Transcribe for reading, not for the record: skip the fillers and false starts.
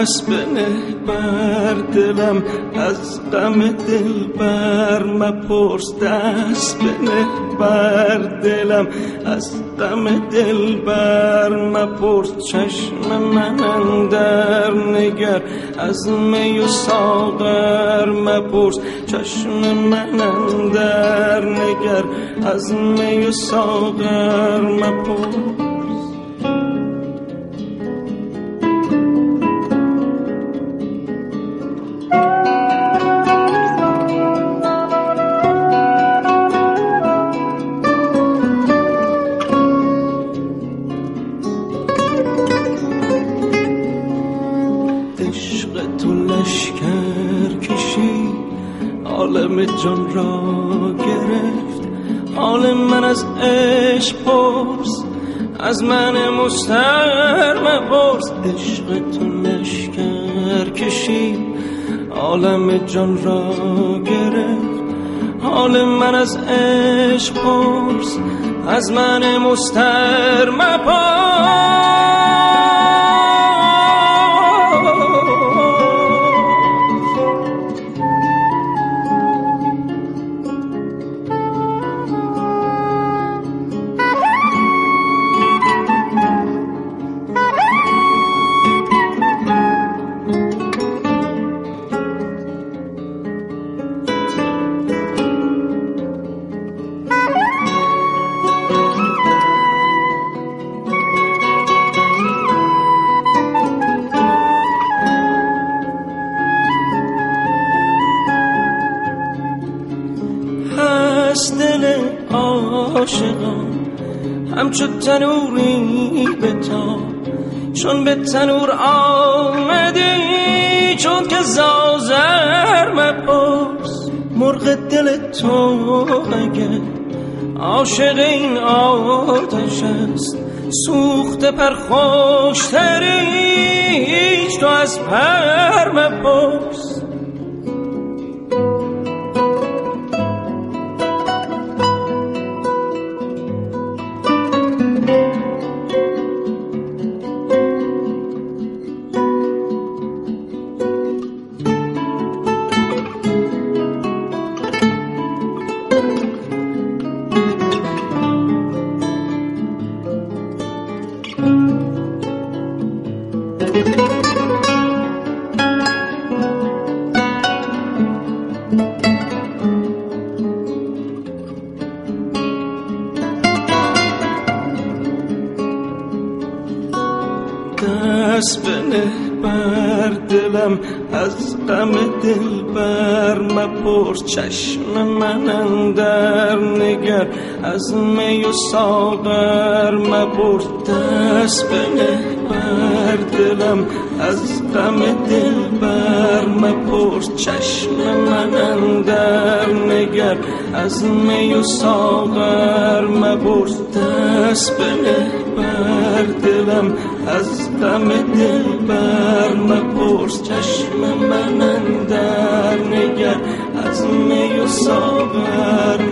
دست بنه بر دلم، از غم دلبر مپرس. دست بنه بر دلم، از غم دلبر مپرس. چشم من اندر نگر، از می و ساغر مپرس. چشم من اندر نگر، از می و ساغر مپرس. عالم جان را گرفت، حال من از عشق پرس، از من مضطر مپرس. عشق تو لشکر کشید، عالم جان را گرفت، حال من از عشق پرس، از من مضطر مپرس. دل عاشقان همچو تنوری بتاب، چون به تنور آمدی، چون که زازر مپرس. مرغ دل تو اگر عاشق این آتش است، سوخته پر خوشتری، هیچ تو از پر مپرس. دست بنه بر دلم، از غم دلبر مپرس. چشم من اندر نگر، از می و ساغر مپرس. دست بنه بر دلم، از غم دلبر مپرس. چشم من اندر نگر، از می و ساغر مپرس. دست بنه بر دلم، از غم دلبر مپرس. چشم من اندر نگر، از می و ساغر